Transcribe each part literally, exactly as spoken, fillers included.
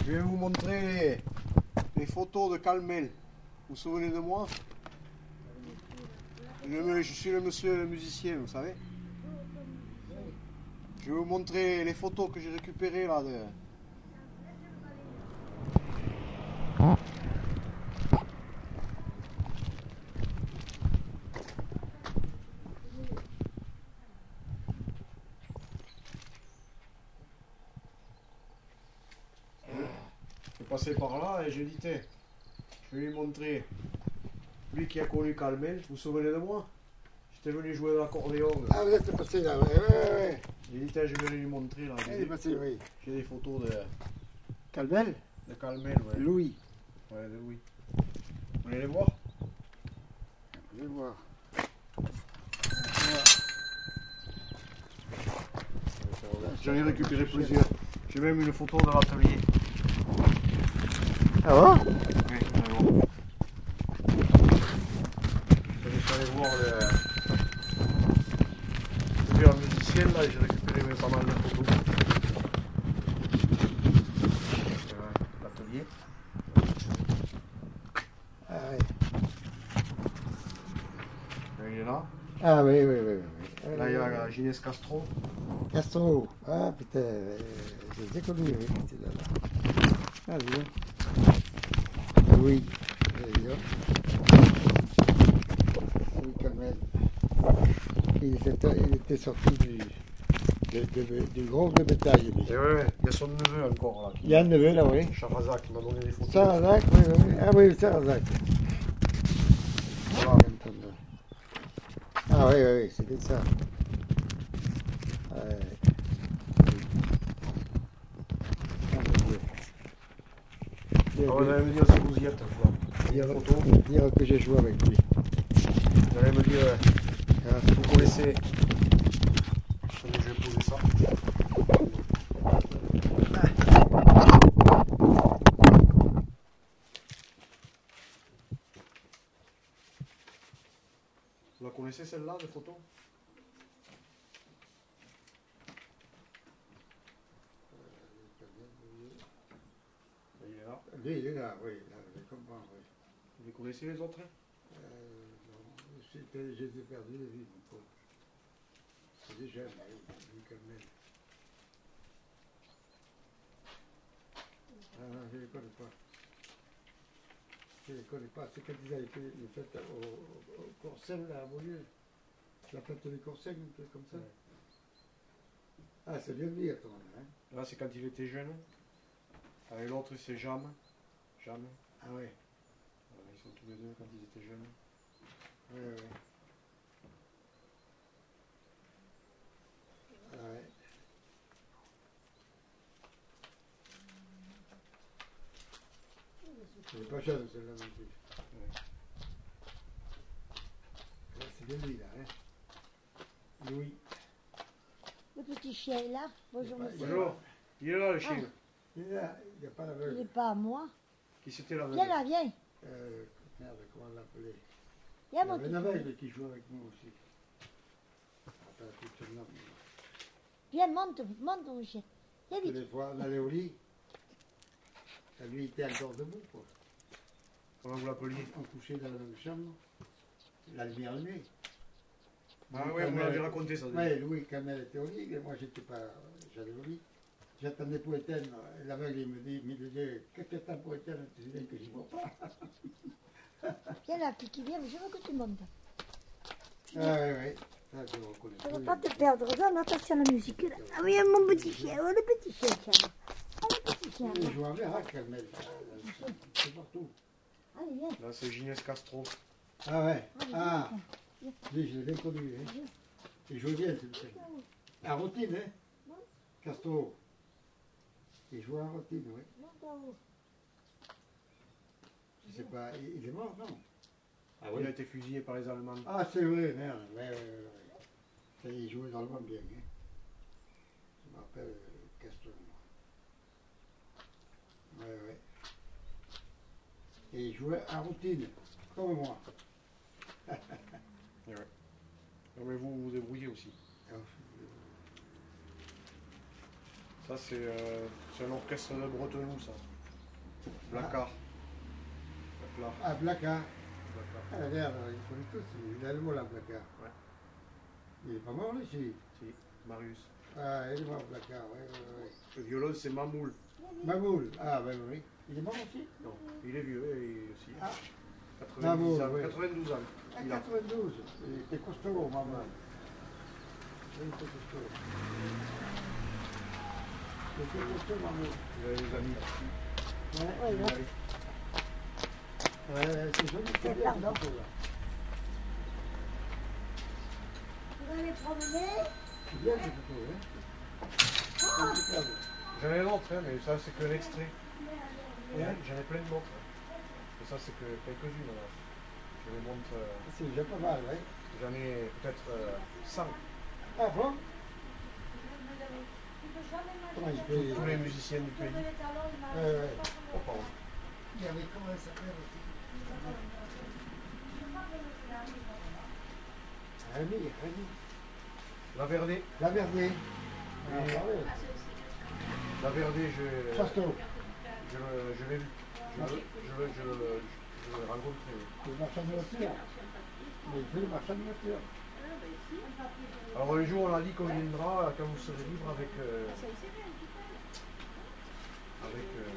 Je vais vous montrer les, les photos de Calmel. Vous vous souvenez de moi? je, je suis le monsieur le musicien, vous savez. Je vais vous montrer les photos que j'ai récupérées là. De... Je suis passé par là et j'ai dit, tiens, je vais lui montrer. Lui qui a connu Calmel, vous vous souvenez de moi? J'étais venu jouer de l'accordéon. Ah, vous êtes passé là, ouais, ouais, ouais. J'ai dit, tiens, je vais lui montrer là. Il est passé, oui. J'ai des photos de... Calmel? De Calmel, ouais. Louis. Ouais, de Louis. Vous voulez les voir? Je vais voir. J'en ai récupéré plusieurs. J'ai même une photo de l'atelier. Ah bon? Oui, allez voir. Je vais aller voir le... J'ai vu un musicien là et j'ai récupéré même pas mal de photos. L'atelier. Ah oui. Il est là. Ah oui, oui, oui. oui. Là il y a Ginès Castro. Castro. Ah putain, euh, je les ai connus, oui. C'était là, là. Ah bien. Oui. Oui, oui, Calmel. Il était, il était sorti du, de, de, du groupe de bétail. Lui. Et ouais, il y a son neveu encore là. Il y a un neveu là, oui. Charazak qui m'a donné des photos. Sarazak, oui, oui. Ah oui, Sarazak. Voilà. Ah oui, oui, oui, c'était ça. Ouais. Ah, mon Dieu. Dire, Ah, vous que, allez me dire si vous y êtes. dire, photos. dire que j'ai joué avec lui. Vous allez me dire euh, Ah, si vous connaissez. Attendez, je vais poser ça. Vous la connaissez celle-là de photos? Il est là. lui, il est là, oui, là, je comprends, oui. Vous les connaissez les autres? Euh, non, c'était- j'ai perdu de vue, mon pauvre. C'est des jeunes, oui, lui, quand même. Ah non, je ne les connais pas. Je ne les connais pas. C'est quand ils avaient fait les fêtes au, au, au Corsel, là, à Beaulieu. La fête des Corsel, un truc comme ça. Ouais. Ah, c'est bien dire, quand même. Hein. Là, c'est quand il était jeune. Avec l'autre, c'est Jam. Jam. Ah ouais. Voilà, ils sont tous les deux quand ils étaient jeunes. Ouais, ouais. Ah ouais. C'est pas cher, celle-là non plus. Ouais. Là, c'est bien lui, là. Hein. Louis. Le petit chien est là. Bonjour, Il est pas- monsieur. Bonjour. Il est là, le chien. Il est là, il n'y a pas Il n'est l'aveugle. pas à moi. Qui c'était là? Viens là, viens. Euh, merde, comment on l'appelait? Il y Viens, mon avait petit. un aveugle qui joue avec nous aussi. Attends, écoute, son nom. Viens, monte, monte, mon chien. Viens Tous vite. les fois, on allait au lit. Et lui, il était encore debout, quoi. Comment vous l'appeliez? On couchait dans la même chambre. La lumière allumée. Ah Louis ouais, vous Camel- m'avez raconté ça. Ouais, Louis Camel était au lit, mais moi j'étais pas. J'allais au lit. J'attendais pour éteindre. L'aveugle, il me dit, il me disait, qu'est-ce que t'as pour éteindre? Tu sais que j'y vois pas. Viens là, Kiki, viens, je veux que tu montes. Ah ouais, ouais. Ça, je le reconnais. Je ne veux pas te perdre. Donne attention à la musique. Là. Ah oui, mon petit chien. Oh, le petit chien, tiens. Ah, le petit chien. Il joue avec, hein, Camel. C'est partout. Allez, viens. Là, c'est Ginès Castro. Ah ouais. Allez, Ah, viens. lui, je l'ai bien connu. Hein. Il joue bien, c'est le chien. À routine, hein. Castro. Il joue à routine, oui. Monte en haut. Je sais pas, il, il est mort, non? Ah Il a été fusillé par les Allemands. Ah, c'est vrai, merde. Ouais, ouais, ouais. ouais. Ça, il jouait dans le monde bien, hein. Je me rappelle euh, Castro. Ouais, ouais. Et il jouait à routine, comme moi. Et ouais. Non, mais vous vous débrouillez aussi. Ça, c'est euh, c'est un orchestre de Bretenoux, ça. Blacard. Blacard. Ah, Blacard. Blacard. Ah, regarde, ils connaissent tous, il a le mot là, Blacard. Ouais. Il est pas mort, lui, si. Si, Marius. Ah, il est mort, Blacard, oui, oui, oui. Le violon, c'est Mamoul. Mamoul, ah, ben oui. Il est mort aussi? Non, il est vieux, et il aussi. Ah. quatre-vingt-dix ans. Mamoul, oui. quatre-vingt-douze ans. Ah, Il a. quatre-vingt-douze. Il était costaud, Mamoul. Il était costaud. Il était costaud, Mamoul. Il a les amis. Ouais, Ouais, ouais. ouais. Ouais, c'est joli, c'est C'est bien, pardon. ce là. Vous allez promener? C'est bien, ce photo, hein. C'est impeccable. J'en ai d'autres, hein, mais ça, c'est que l'extrait. Ouais, j'en ai plein d'autres. hein. Et ça, c'est que quelques-unes. là. Je les montre. euh, C'est déjà pas mal, ouais. J'en ai peut-être euh, cent. Ah bon? Comment il fait? Tous les musiciens du pays. Ouais, ouais. Oh, pardon. Il y avait comment elle s'appelle aussi? Rémi, Rémi. La Verdée. La Verdier. Ah, Oui. bah oui. La Verdée, je, Chasteau. je, le- je l'ai vu. Je, le- je, le- je, le- je l'ai rencontré. Le marchand de voiture. Mais il fait le marchand de voiture. Alors un jour, on a dit qu'on viendra quand vous serez libre avec. euh, avec. euh,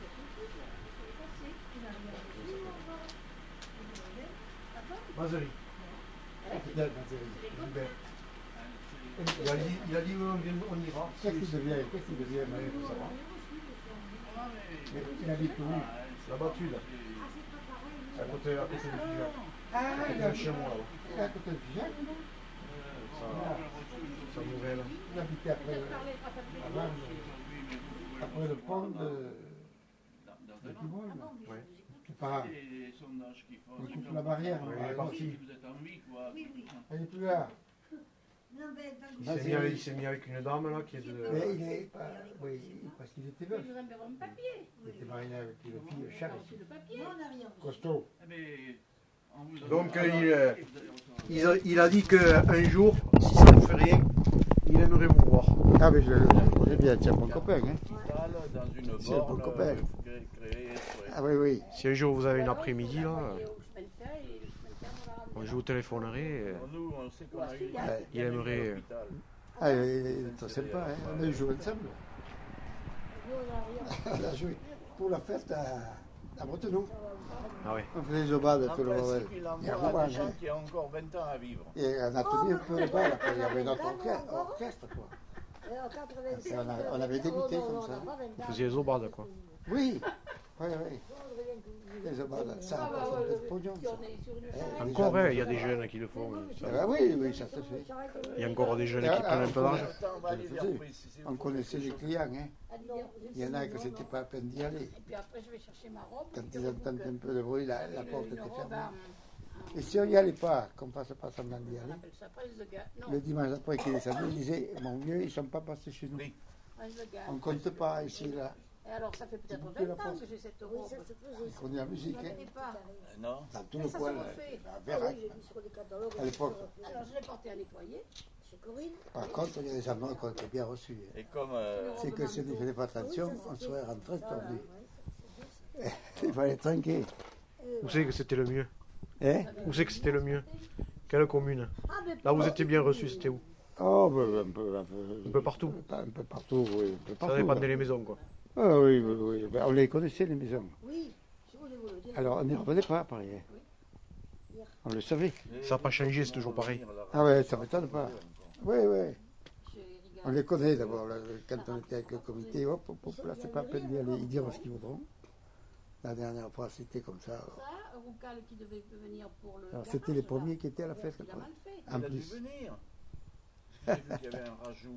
Mazerie. Ah, fidèle, ma chérie. Hubert. Il a dit, il a dit on, vient- on ira. Qu'est-ce qu'il devient? Qu'est-ce qu'il devient? Ouais, il faut savoir. Mais il habite où? La battue là. À côté, à côté du Figeac. Ah, À côté il de habite chez moi là. il est à côté de Figeac. Sa, sa nouvelle. Il habitait après, avant, le- après le pont de, de Pimolle. Ouais. C'est pas. On coupe la barrière. Oui, on il est va parti. Elle est plus là. Il s'est mis, avec- il s'est mis avec une dame là qui est de. Mais il est pas. Oui, parce qu'il était veuf. Il était marié avec une fille chère ici. Costaud. Donc euh, il, euh, il, a, il a dit qu'un jour, si ça ne fait rien, il aimerait vous voir. Ah, mais je je connais bien, c'est mon copain. Hein. Dans une C'est mon borne copain. cré- créée sur- Ah, oui, oui. Si un jour vous avez une après-midi là, euh, je vous téléphonerai. euh, Nous, on sait qu'on a eu Ouais. Il aimerait. euh, Ah, il est très sympa. Hein. On a joué ensemble. On a joué pour la fête à, à Bretenoux. Ah ouais. On faisait les obades En tout le bordel. principe, il Il y a envoie Rouen, des gens hein. qui ont encore vingt ans à vivre. Et on a tenu un peu le bal. Après, il y avait notre orchestre, orchestre quoi. Et on, a- on avait débuté comme ça. Vous faisiez les aubades quoi. Oui, oui, oui. Les obades, ça rapporte un peu de pognon, ça. Eh, les Encore, gens- hein, il y a des jeunes qui le font. euh, ça. Eh ben oui, oui, ça se fait. Il y a encore des jeunes Ah, qui prennent un peu d'argent. Attends, on va aller dire, oui, si c'est On une connaissait les chose- clients, hein. Il y en a que c'était pas la peine d'y aller. Et puis après, je vais chercher ma robe. Quand puis ils je entendent boucle un peu de bruit, la, la une- porte une était robe fermée. à- Et si on n'y allait pas, qu'on ne fasse pas semblant d'y On aller, appelle ça prince de Galles. Non, le dimanche après qu'il est descendu, il disait, mon vieux, ils ne sont pas passés chez nous. Oui. prince de Galles. On ne compte pas ici, là. Et alors, ça fait peut-être bouclez la vingt ans porte. que j'ai cette robe. Il connaît la musique, Je ne hein. connais pas. Euh, Non. Dans tout Mais le ça coin, se là, refait. à Vérac, à l'époque. Alors, je l'ai porté à nettoyer. Par contre, il y a des endroits qu'on était bien reçus. hein. Et comme euh, C'est que si on ne faisait pas attention, on serait rentré tordu. Il fallait trinquer. Où c'est que c'était le mieux? Hein? Où c'est que c'était le mieux? Quelle commune? Là où vous étiez bien reçu, c'était où? Oh, ben, un peu, un peu, Un peu partout. Un peu partout, oui. Un peu Ça partout. dépendait des maisons quoi. Ah oui, oui, oui. Ben, on les connaissait, les maisons. Oui, je voulais vous le dire. Alors, on n'y revenait pas, pareil. On le savait. Ça n'a pas changé, c'est toujours pareil. Ah ouais, ça ne m'étonne pas. Oui, oui. Chez Riga. On les connaît d'abord. là, Quand on était avec le comité, hop, hop, hop, là, c'est pas la peine d'y aller. Ils diront ce qu'ils voudront. La dernière fois, c'était comme ça. Ça, Roucal qui devait venir pour le. Alors, garage, c'était les là. premiers qui étaient à la fête. Il a quoi. mal fait. En il a dû plus. venir. J'ai vu qu'il y avait un rajout.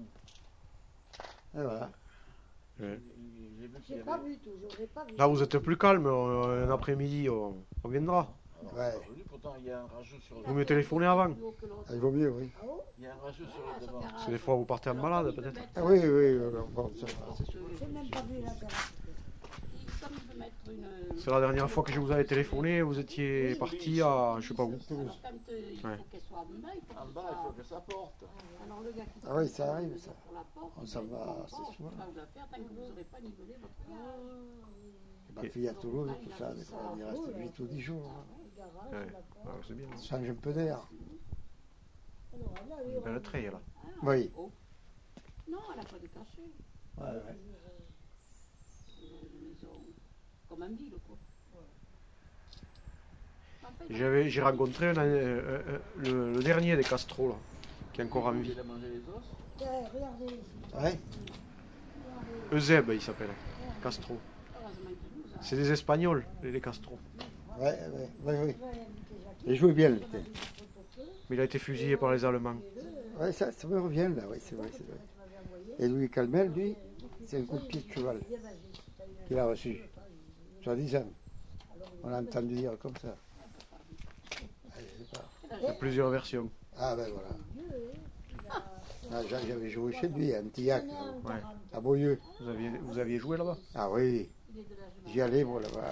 Et voilà. Ouais. J'ai vu qu'il y J'ai pas avait. vu toujours, j'ai pas vu. Là vous êtes plus calme, euh, un après-midi on, on viendra. Alors, Ouais. on est revenu, pourtant, il y a un rajout sur le. Vous me téléphonez avant. Plus haut que l'autre. Ah, il vaut mieux, oui. Il y a un rajout sur le devant. Parce que des fois vous partez en balade peut-être. Ah oui, oui, oui. Bon, ça va, c'est sûr. J'ai même pas vu la terrasse. Comme il veut mettre une. C'est la dernière fois que je vous avais téléphoné, vous étiez parti à je sais pas où. Alors, quand euh, il faut Ouais. qu'elle soit en bas, il faut En que bas, ça- il faut que ça porte. Alors le gars qui Ah oui, ça arrive, ça. pour la porte, On il s'en dit, va bon, assez bon, souvent. je sais pas où la faire tant que vous n'aurez pas nivelé votre garage. Ma fille à Toulouse, tout ça, des fois, on y reste huit ou dix jours. hein. Ouais. Ah, c'est bien. Change un peu d'air. Une belle treille là. Oui. Oh. Non, elle n'a pas de cachet. Ouais, ouais. Une maison comme un ville, quoi. En fait, J'avais, j'ai rencontré un, euh, euh, le, le dernier des Castro là, qui est encore en vie. Il a mangé les os. Tiens, regardez ici. Ouais. Euseb il s'appelle. Castro. heureusement qu'il nous a. C'est des Espagnols, les, les Castro. Ouais, ouais, ouais, ouais. Il jouait bien, le thé. Mais il a été fusillé par les Allemands. Ouais, ça, ça me revient là, oui, c'est vrai, c'est vrai. Et Louis Calmel, lui, c'est un coup de pied de cheval qu'il a reçu. Soi-disant. On a entendu dire comme ça. Ah, je sais pas. Il y a plusieurs versions. Ah ben voilà. Ah, Jacques, j'avais joué chez lui, à Antillac, là, Ouais. à Beaulieu. Vous aviez, vous aviez joué là-bas? Ah oui, Il est de l'âge de j'y allais moi là-bas.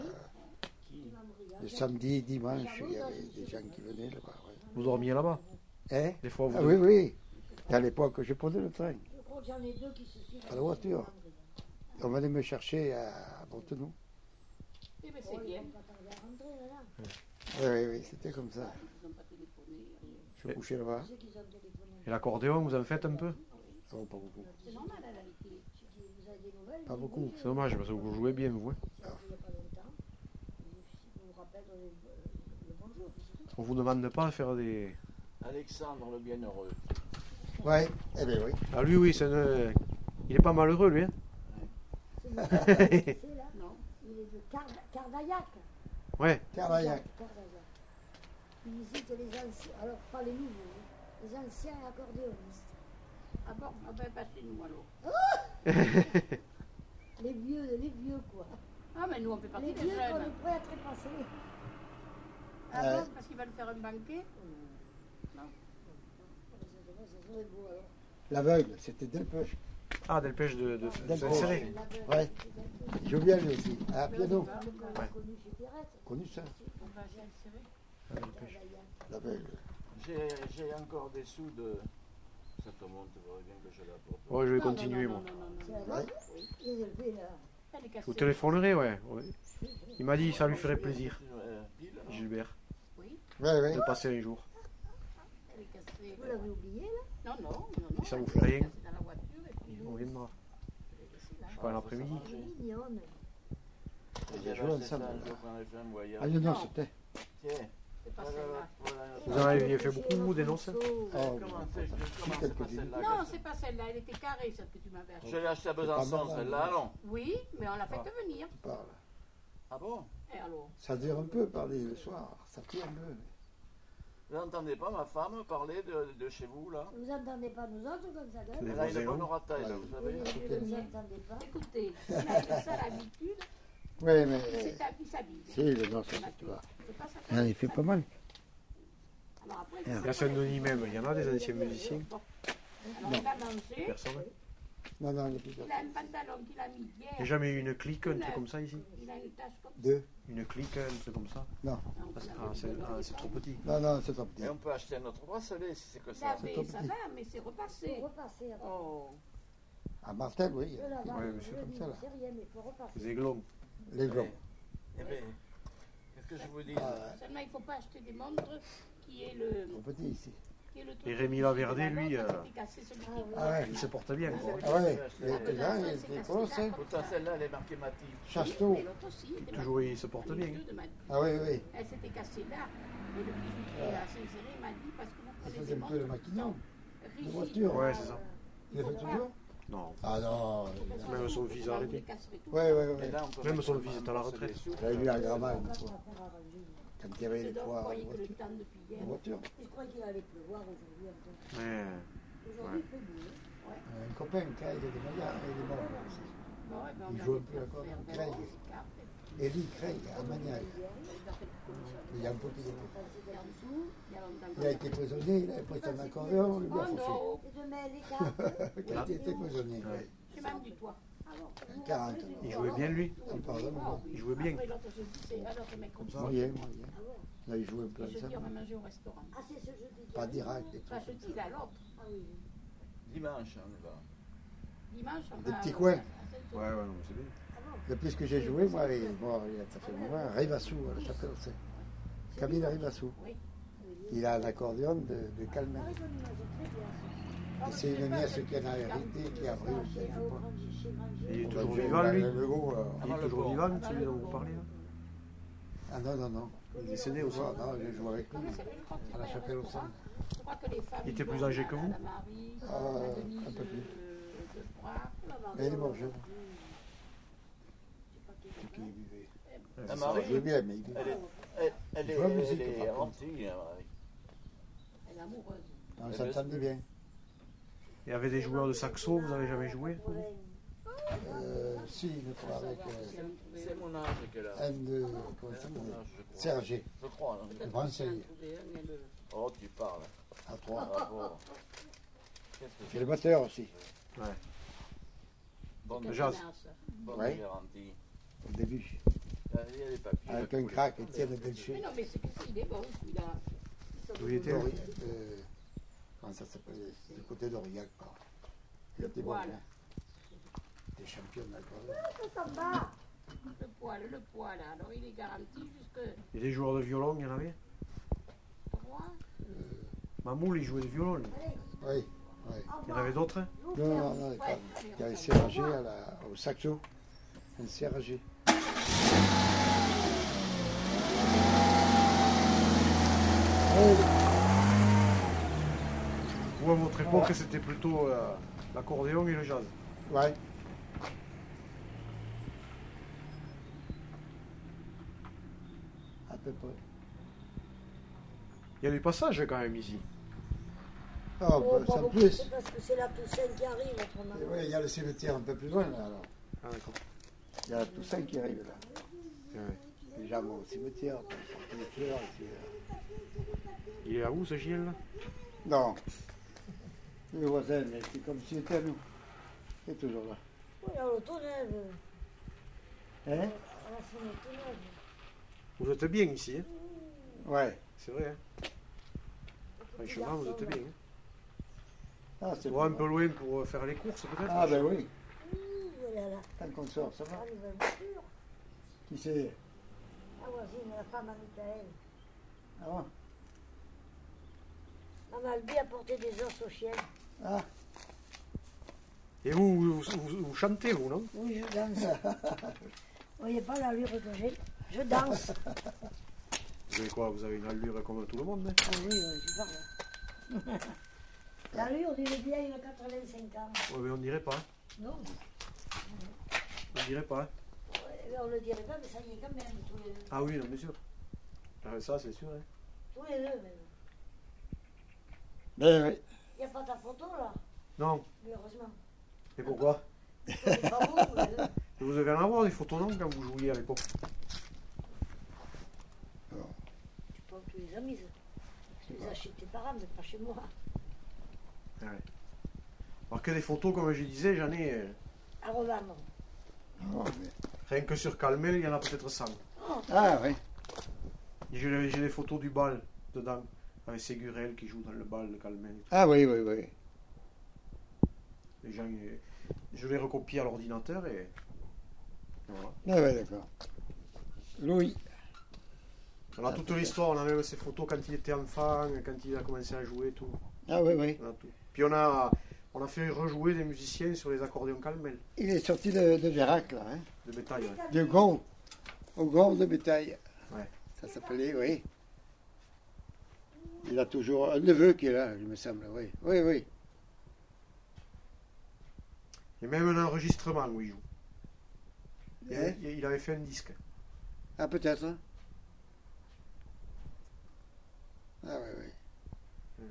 Le samedi, dimanche, il y avait des gens qui venaient là-bas. Ouais. Vous dormiez là-bas? Hein? Des fois vous. Ah oui, oui. Et à l'époque, je prenais le train, Je crois que j'en ai deux qui se suivent. à la voiture. On venait me chercher à Montenou. Eh bien, c'est bien. Oui, oui, oui, c'était comme ça. Ils n'ont pas téléphoné. Je couchais là-bas. Et l'accordéon, vous en faites un peu? Non, pas beaucoup. C'est normal, elle a été. Pas beaucoup. C'est dommage parce que vous jouez bien, vous. hein. On vous demande pas de faire des. Alexandre le Bienheureux. Ouais, eh bien oui. Ah lui, oui, c'est un- il est pas malheureux, lui. Hein. C'est là. Non. Il est de Car- Cardaillac. Ouais. Carvaillac. Cardaillac. Il visite les anciens, alors pas les nouveaux, hein, les anciens accordéonistes. Ah bon, ah ben, passez-nous alors. Les vieux, les vieux quoi. Ah, mais nous, on fait partie Les des vieux qu'on jeunes. est prêts à trépasser. Ah Ouais. bon, parce qu'il va nous faire un banquet. Ça serait beau alors. L'aveugle, c'était Delpech. Ah, Delpech de, de, de Delpech. Saint-Céré. Ouais. Il joue bien lui aussi. À piano. On l'a connu chez Pierrette. Connu ça. On va chez Alcéré. Ah, Delpech. L'aveugle. J'ai j'ai encore des sous de. Ça te monte, il faudrait bien que je l'apporte. Ouais, je vais Non, non, continuer, non, moi. non, non, non, C'est non. la Ouais. bonne. Les élevés là. Elle est cassée. Vous téléphonerez, ouais. ouais. Il m'a dit ça lui ferait plaisir, Euh, pile, non Gilbert, Oui, Ouais, ouais. de passer un jour. elle est cassée. Vous l'avez oublié là? Non, non, non, non. Ça vous elle fait est rien cassée dans la voiture et puis On viendra. elle est laissée là. Je sais pas, l'après-midi. Elle est mignonne. Ils J'avais joué acheté ça ensemble. un jour quand on avait fait un voyage. Ah non, non, c'était. Tiens, C'est pas voilà, celle-là. voilà. Vous en aviez fait beaucoup, des noces? Oh, Comment c'est je commence quelques par idées. celle-là. Non, c'est pas celle-là. Elle était carrée, celle que tu m'avais achetée. Je l'ai achetée à pas Besançon, mal, celle-là, hein. non. Oui, mais on l'a fait Ah. venir. tu parles. Ah bon? Et alors? Ça dure un peu parler le soir. Ça tient un peu. Vous n'entendez pas ma femme parler de, de chez vous, là? Vous entendez pas nous autres comme ça, Des Elle a une voisins. bonne orataille, là, vous savez. Vous nous entendez pas. Écoutez, il a ça l'habitude, Oui, mais. c'est à qui s'habille. Si, le nom, ça c'est pas. C'est pas ça. Ah, il fait pas mal. Alors après, Ah. Et à Saint-Denis même, il y en a des anciens musiciens. Bon. Alors il a mangé, Personne. Non, non, il est plus il a un pantalon qu'il a mis Il n'y a hier. jamais eu une clique, un truc comme ça ici? Il a une tache comme Deux. Une clique, un truc comme ça? Non, Ah, c'est- ah, c'est ah, c'est trop petit. non, non, c'est pas petit. Et on peut acheter un autre bracelet si c'est que il ça. avait, tout ça petit. va, mais c'est C'est repassé. repasser. Oh, À Martel, oui. Je la Ouais, mais c'est comme ça, là. C'est rien, mais il faut repasser. Des aiglons. Les glands. Eh bien, qu'est-ce que je vous dis? Ah, seulement il ne faut pas acheter des montres qui est le, trop petit ici. qui est le truc. Et Rémi Laverde, La lui, montre, euh, c'était cassé, celui qui- Ah oui. Ah ouais, Il se porte bien, quoi. ah ouais. Ah, Les les gars, il était colossal. hein. Pourtant, celle-là, elle est marquée Mathilde. Chasteau. Mais l'autre aussi, il était Toujours, il se porte marqué. bien. Les deux de Mathilde. Ah oui, oui. Elle s'était cassée là. Et le bijoutier à Saint-Céré m'a dit parce que vous Ça prenez faisait des un peu le montres maquignon. rigides. De voiture. Ouais, c'est ça. Il le fait toujours? Non. Ah non. Même son fils a arrêté. Ouais, ouais, Et ouais. là, on peut Même mettre son un fils est à la retraite. bracelet sous. J'avais vu un grand mal une Quatre fois. à faire arranger. Quand il y avait les Je trois en croyais que le voiture. temps depuis hier. En voiture. Je croyais qu'il allait pleuvoir aujourd'hui un peu. Mais Aujourd'hui, il fait beau. Un copain, Craig, il est malade, il est mort aussi. Bon, ouais, ben, on Il va joue un les peu faire encore, faire Craig. des cartes, et puis Eddie Craig, à Maniac. il va faire des commissions. Il y a un peu plus de temps. Et en dessous, il y a longtemps Il a été prisonnier, il avait pris son accordéon, on lui a Oh fauché. non, Et demain, les cartes. Quand il était prisonnier, Ouais. j'ai même du toit. Alors, quarante il ans. jouait bien, lui. Il pardonne, non. Il jouait bien. après l'autre, je dis, c'est alors le mec comme ça. Moyen, moyen. Là, il jouait un peu Et je dis, on va ensemble. manger au restaurant. Ah, c'est ce jeudi. Pas direct et tout. Enfin, je dis là, l'autre. Ah oui. Dimanche, on y va. Dimanche, on Des va. petits coins. Ouais, ouais, non, c'est bien. Ah bon? Le plus que j'ai joué, moi, et, bon, ça fait un moment, Rivassou, à la chapelle aussi. Camille Rivassou. Oui. Il a un accordéon de, de Calmel. Et c'est une nièce qui en a hérité, qui a pris aussi. Il est On va toujours jouer vivant, le- lui. le gros, euh, Il est toujours vivant, celui dont vous parlez. là. Ah non, non, non. Il est décédé aussi. Ah, non, j'ai joué avec lui, à la chapelle au centre. Je crois que les femmes. Il était plus âgé que vous? La Marie, Ah, la Denise un peu plus. de, de Troyes. Mais il est mort jeune. C'est qu'il vivait. La Il Marie, jouait bien, mais il elle vivait. est, elle, elle est, Je vois la musique, elle est par contre. gentille, hein, Marie. Elle est amoureuse. On s'entendait bien. Il y avait des joueurs de saxo, vous avez jamais joué? Euh, si, une fois avec euh, C'est mon âge qu'elle a. un de. Comment ça C'est mon s'appelle âge, je crois. Serge, Je crois. hein. le Branceil, Oh, tu parles. à trois. Bravo. Qu'est-ce que C'est le batteur aussi, Ouais. Bonne, Jazz. bonne Ouais. garantie. au début. Il y a les papiers. Avec un crack, Étienne Belcher. Mais non, mais c'est que il est bon, celui-là. Où il était? Dori- euh, comment ça s'appelle? Du côté d'Aurillac, quoi. Il était bon, Voilà. hein. Des champions d'accord. Le poil, le poil. Alors il est garanti jusque Il y a des joueurs de violon, il y en avait? trois. Mamoul, il jouait de violon. lui. Oui, oui. Il y en avait d'autres? Non, non, non, Ouais. il y avait Serge à la, au saxo. Un Serge. Vous, à votre époque, c'était plutôt euh, l'accordéon et le jazz. Ouais. À peu près. Il y a des passages quand même ici. Oh, Oh, bah, pas sans beaucoup, plus. c'est parce que c'est la Toussaint qui arrive, autrement. Et ouais, il y a le cimetière un peu plus loin, là, alors. Ah, d'accord. Il y a Toussaint qui arrive, là. Ouais. Les gens vont au cimetière, pour porter les fleurs. Et puis, euh, Il est à où ce Gilles là? Non. Le voisin, mais c'est comme s'il était à nous. Il est toujours là. Oui, à l'automne, Hein? à la fin automne. Vous êtes bien ici, hein? Ouais. C'est vrai. Hein? Franchement, vous êtes bien. Hein? Ah, c'est Bon, un bon. peu loin pour faire les courses peut-être? Ah, ben oui. Oui, voilà, là. Tant qu'on sort, ça va. La nouvelle voiture. Qui c'est? La voisine, la femme à Michael. Ah, bon. Maman Albi a porté des os au chien. Ah, Et vous, vous, vous- vous chantez, vous, non? Oui, je danse. Vous voyez pas l'allure que j'ai? Je danse. Vous avez quoi? Vous avez une allure comme tout le monde, hein? Ah oui, oui, je parle. L'allure d'une vieille de quatre-vingt-cinq ans. Ouais, mais on dirait pas. Non, On dirait pas. ouais, on ne le dirait pas, mais ça y est quand même, tous les deux. Ah oui, non, bien sûr. Ah, ça, c'est sûr. Hein. Tous les deux, même. ben oui. Il n'y a pas ta photo, là, Non. mais heureusement. Et pourquoi? C'est pas beau, tous les deux. Vous avez en avoir des photos, non, quand vous jouiez à l'époque? Tu peux tu les as mises. Tu les as chez tes parents, mais pas chez moi. Ouais. Alors que des photos, comme je disais, j'en ai. euh, À revendre. Oh, mais- Rien que sur Calmel, il y en a peut-être cent. Ah, oui. Et J'ai j'ai des photos du bal dedans, avec Ségurel qui joue dans le bal de Calmel. et tout. Ah, oui, oui, oui. Les gens, euh, je les recopie à l'ordinateur et. et voilà. Ah, oui, d'accord. Louis. On a toute l'histoire, on a même ses photos quand il était enfant, quand il a commencé à jouer, tout. Ah, oui, oui. On a tout. Puis on a, on a fait rejouer des musiciens sur les accordéons Calmel, Il est sorti de, de Vérac, là, hein. de bétail. Ouais. De Gond. Au Gond de bétail. Ouais. Ça s'appelait, oui. Il a toujours un neveu qui est là, il me semble, oui. Oui, oui. Il y a même un enregistrement où il joue. Il, Hein? il- il avait fait un disque. Ah, peut-être. Hein. Ah, oui, oui.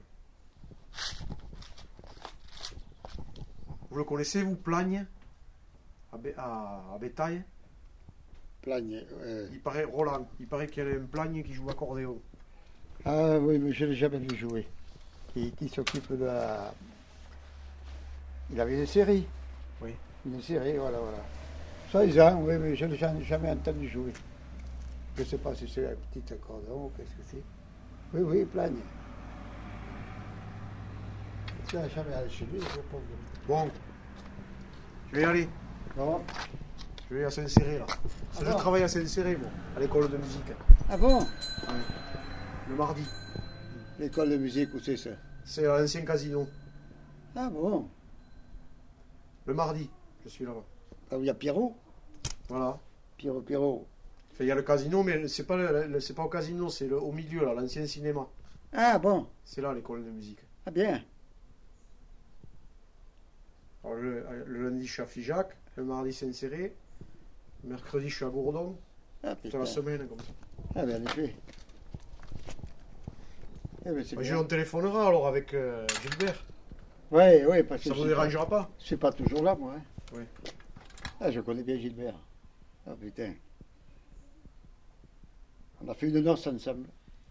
Vous le connaissez, vous, Plagne, à, Bé- à, à Bétail? Plagne. ouais. Il paraît, Roland, il paraît qu'il y a un Plagne qui joue accordéon. Ah, oui, mais je ne l'ai jamais vu jouer. Qui, qui s'occupe de la. Il avait une série. Oui. Une série, voilà, voilà. Soi-disant, oui, mais je ne l'ai jamais- jamais entendu jouer. Je ne sais pas si c'est un petit accordéon ou qu'est-ce que c'est. Oui, oui, Plagne. Tu n'as jamais allé chez lui, je pense. Bon, je vais y aller. Non. Je vais à Saint-Céré là. Ah je bon travaille à Saint-Céré moi, à l'école de musique. Ah bon? Ouais. Le mardi. L'école de musique, où c'est ça? C'est à l'ancien casino. Ah bon? Le mardi, je suis là-bas. Là où il y a Pierrot? Voilà. Pierrot, Pierrot. Enfin, il y a le casino, mais c'est pas, le- le- c'est pas au casino, c'est le- au milieu, là, l'ancien cinéma. Ah bon? C'est là l'école de musique. Ah bien. Alors, le, le lundi, je suis à Figeac, le mardi, Saint-Céré, le mercredi, je suis à Gourdon. Ah C'est putain. la semaine comme ça. Ah bien, en effet. Eh ben, c'est Bah, bien. je- on téléphonera alors avec euh, Gilbert. Oui, oui, parce que Ça je vous suis pas- dérangera pas? je suis pas toujours là, moi. Hein. Oui. Ah, je connais bien Gilbert. Ah putain. On a fait une noce ensemble.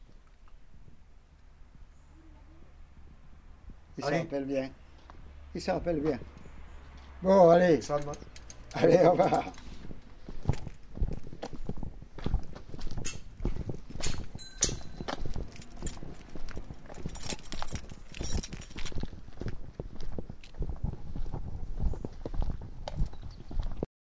Il s'en Allez. rappelle bien. Il s'en rappelle bien. Bon, allez. Ça, ma- Allez, au revoir.